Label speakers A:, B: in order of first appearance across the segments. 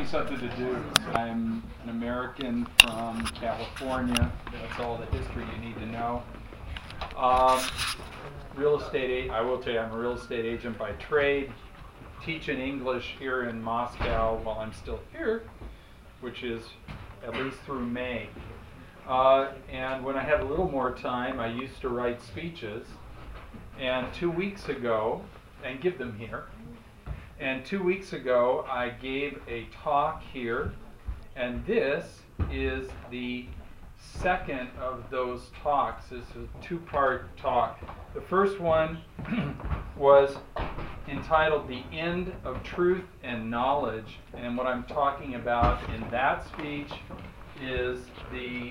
A: something to do. I'm an American from California. That's all the history you need to know. I will tell you, I'm a real estate agent by trade. Teaching English here in Moscow while I'm still here, which is at least through May. And when I had a little more time, I used to write speeches. And 2 weeks ago, and give them here. And 2 weeks ago, I gave a talk here, and this is the second of those talks. This is a two-part talk. The first one was entitled The End of Truth and Knowledge, and what I'm talking about in that speech is the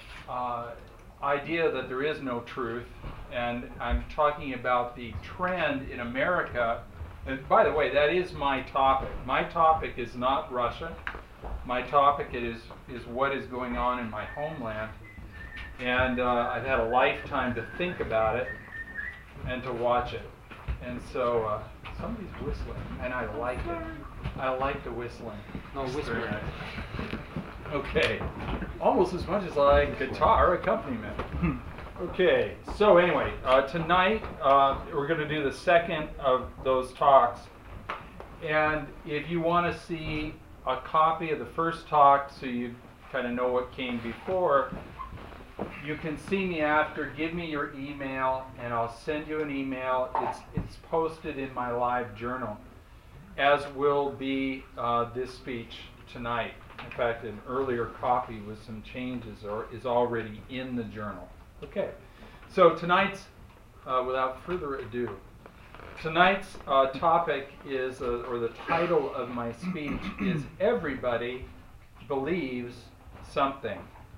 A: idea that there is no truth, and I'm talking about the trend in America. And by the way, that is my topic. My topic is not Russia. My topic is what is going on in my homeland. And I've had a lifetime to think about it and to watch it. And so somebody's whistling, and I like it. I like the whistling.
B: No, whispering.
A: Okay. Almost as much as I like guitar accompaniment. Okay, so anyway, tonight we're going to do the second of those talks. And if you want to see a copy of the first talk so you kind of know what came before, you can see me after. Give me your email and I'll send you an email. It's posted in my live journal, as will be this speech tonight. In fact, an earlier copy with some changes is already in the journal. Okay, so tonight's, without further ado, tonight's topic is, or the title of my speech is Everybody Believes Something.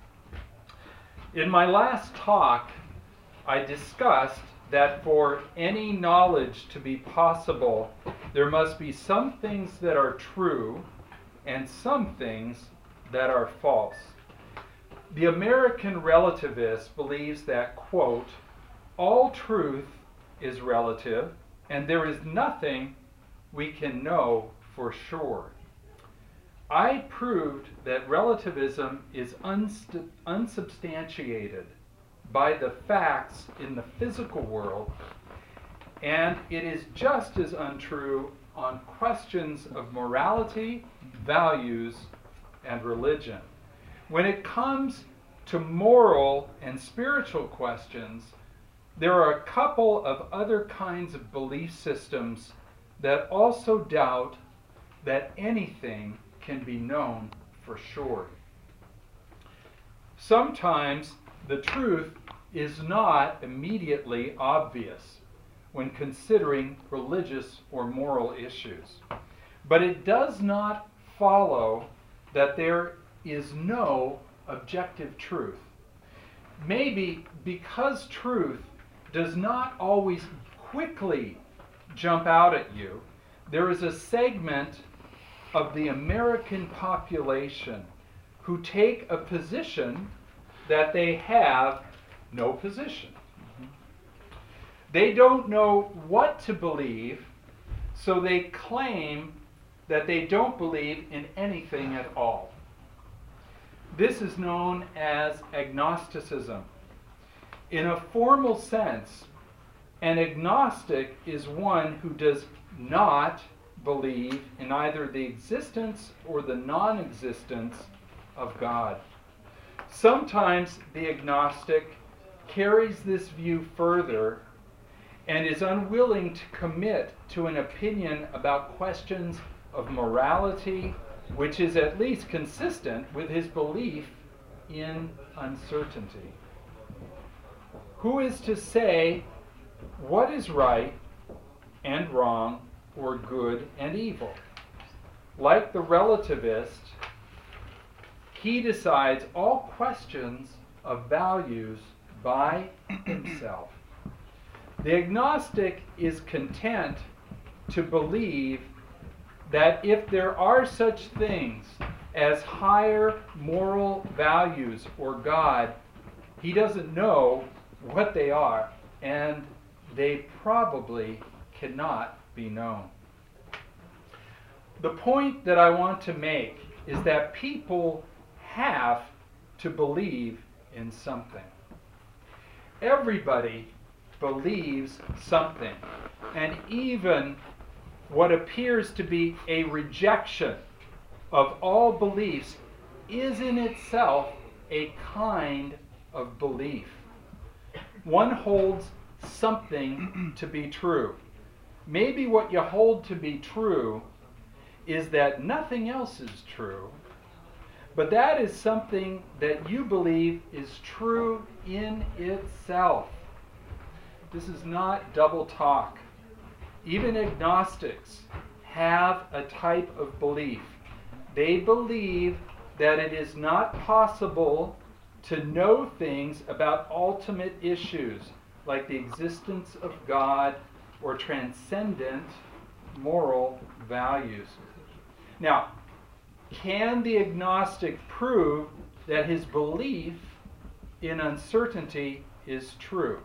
A: In my last talk, I discussed that for any knowledge to be possible, there must be some things that are true and some things that are false. The American relativist believes that, quote, all truth is relative and there is nothing we can know for sure. I proved that relativism is unsubstantiated by the facts in the physical world, and it is just as untrue on questions of morality, values, and religion. When it comes to moral and spiritual questions, there are a couple of other kinds of belief systems that also doubt that anything can be known for sure. Sometimes the truth is not immediately obvious when considering religious or moral issues, but it does not follow that there is no objective truth. Maybe because truth does not always quickly jump out at you, there is a segment of the American population who take a position that they have no position. They don't know what to believe, so they claim that they don't believe in anything at all. This is known as agnosticism. In a formal sense, an agnostic is one who does not believe in either the existence or the non-existence of God. Sometimes the agnostic carries this view further and is unwilling to commit to an opinion about questions of morality, which is at least consistent with his belief in uncertainty. Who is to say what is right and wrong, or good and evil? Like the relativist, he decides all questions of values by himself. The agnostic is content to believe that if there are such things as higher moral values or God, he doesn't know what they are, and they probably cannot be known. The point that I want to make is that people have to believe in something. Everybody believes something, and even what appears to be a rejection of all beliefs is in itself a kind of belief. One holds something to be true. Maybe what you hold to be true is that nothing else is true, but that is something that you believe is true in itself. This is not double talk. Even agnostics have a type of belief. They believe that it is not possible to know things about ultimate issues like the existence of God or transcendent moral values. Now, can the agnostic prove that his belief in uncertainty is true?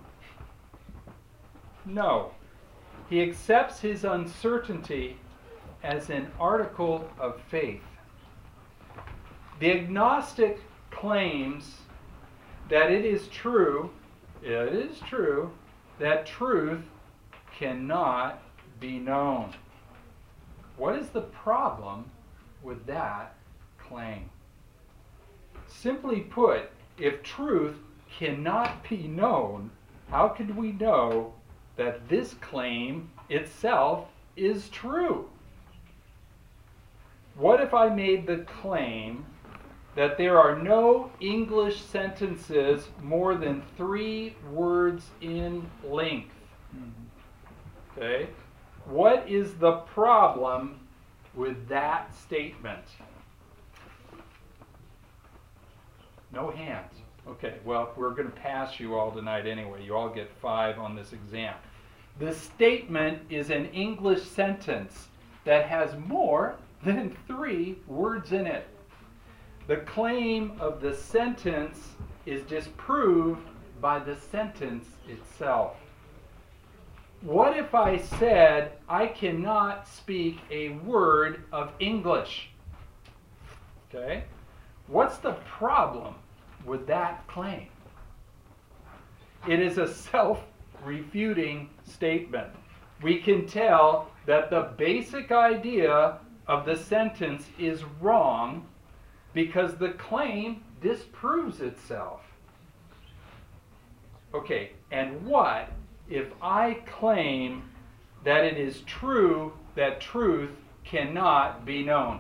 A: No. He accepts his uncertainty as an article of faith. The agnostic claims that it is true that truth cannot be known. What is the problem with that claim? Simply put, if truth cannot be known, how could we know that this claim itself is true? What if I made the claim that there are no English sentences more than 3 words in length? Okay? What is the problem with that statement? No hands. Okay, well, we're going to pass you all tonight anyway. You all get 5 on this exam. The statement is an English sentence that has more than 3 words in it. The claim of the sentence is disproved by the sentence itself. What if I said I cannot speak a word of English? Okay? What's the problem with that claim? It is a self-refuting statement. We can tell that the basic idea of the sentence is wrong because the claim disproves itself. Okay, and what if I claim that it is true that truth cannot be known?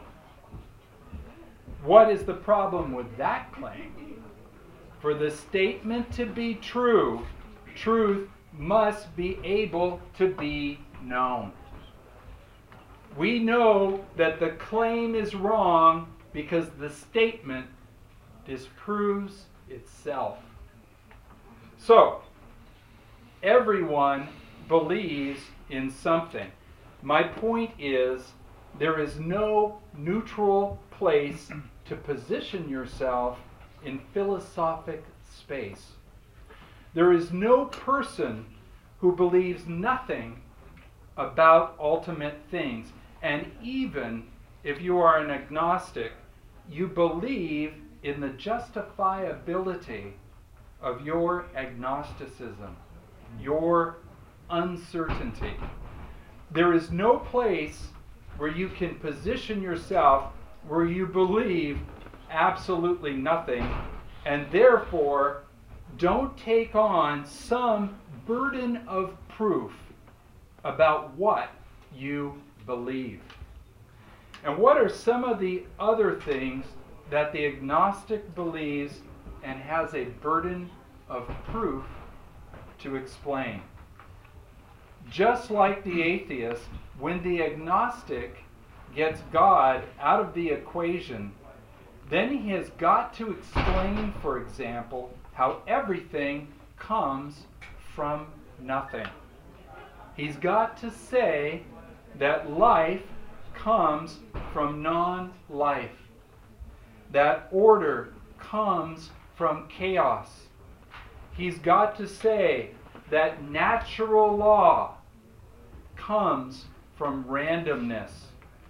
A: What is the problem with that claim? For the statement to be true, truth must be able to be known. We know that the claim is wrong because the statement disproves itself. So, everyone believes in something. My point is, there is no neutral place to position yourself in philosophic space. There is no person who believes nothing about ultimate things. And even if you are an agnostic, you believe in the justifiability of your agnosticism, your uncertainty. There is no place where you can position yourself where you believe absolutely nothing, and therefore don't take on some burden of proof about what you believe. And what are some of the other things that the agnostic believes and has a burden of proof to explain? Just like the atheist, when the agnostic gets God out of the equation, then he has got to explain, for example, how everything comes from nothing. He's got to say that life comes from non-life, that order comes from chaos. He's got to say that natural law comes from randomness.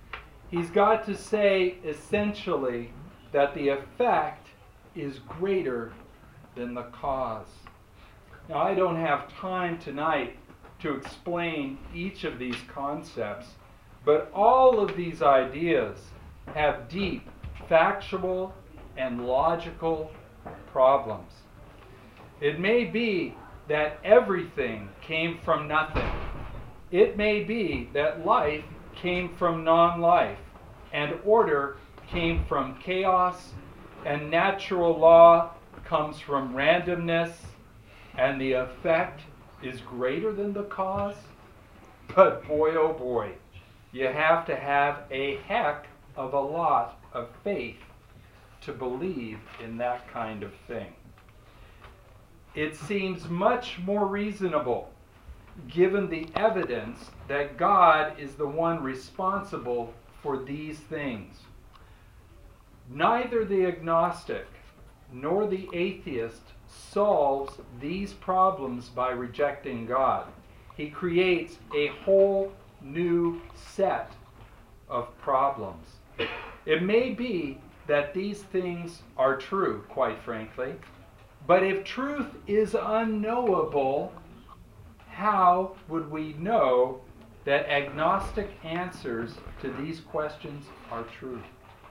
A: He's got to say essentially that the effect is greater than the cause. Now, I don't have time tonight to explain each of these concepts, but all of these ideas have deep factual and logical problems. It may be that everything came from nothing. It may be that life came from non-life, and order came from chaos, and natural law comes from randomness, and the effect is greater than the cause. But boy, oh boy, you have to have a heck of a lot of faith to believe in that kind of thing. It seems much more reasonable, given the evidence that God is the one responsible for these things. Neither the agnostic nor the atheist solves these problems by rejecting God. He creates a whole new set of problems. It may be that these things are true, quite frankly, but if truth is unknowable, how would we know that agnostic answers to these questions are true?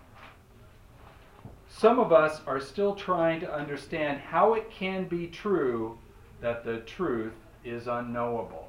A: Some of us are still trying to understand how it can be true that the truth is unknowable.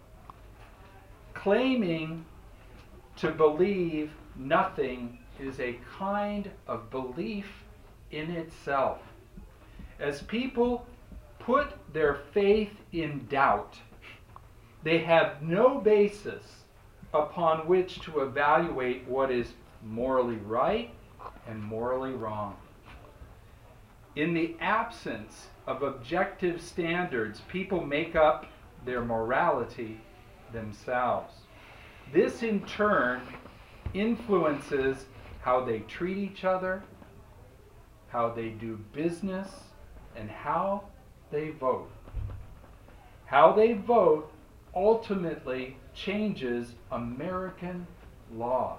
A: Claiming to believe nothing is a kind of belief in itself. As people put their faith in doubt, they have no basis upon which to evaluate what is morally right and morally wrong. In the absence of objective standards, people make up their morality themselves. This in turn influences how they treat each other, how they do business, and how they vote. How they vote ultimately changes American law.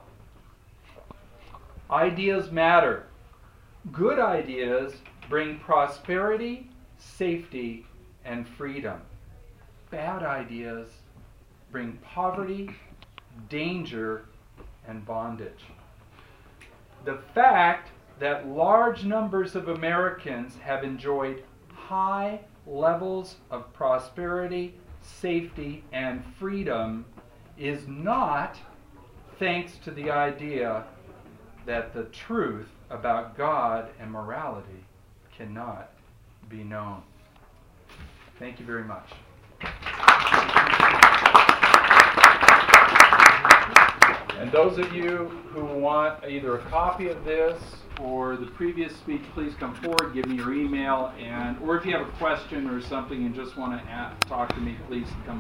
A: Ideas matter. Good ideas bring prosperity, safety, and freedom. Bad ideas bring poverty, danger, and bondage. The fact that large numbers of Americans have enjoyed high levels of prosperity, safety, and freedom is not thanks to the idea that the truth about God and morality cannot be known. Thank you very much. And those of you who want either a copy of this or the previous speech, please come forward, give me your email, or if you have a question or something and just want to talk to me, please come up.